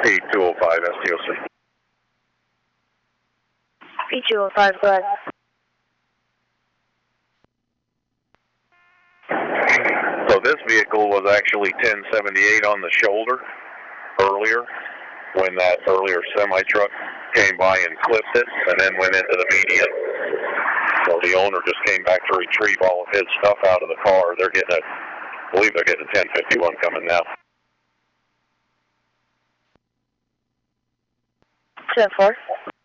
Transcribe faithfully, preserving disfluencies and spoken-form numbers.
P two oh five, S T O C. P two oh five, go ahead. So this vehicle was actually ten seventy-eight on the shoulder earlier when that earlier semi-truck came by and clipped it and then went into the median. So the owner just came back to retrieve all of his stuff out of the car. They're getting a, I believe they're getting a ten fifty-one coming now. ten four.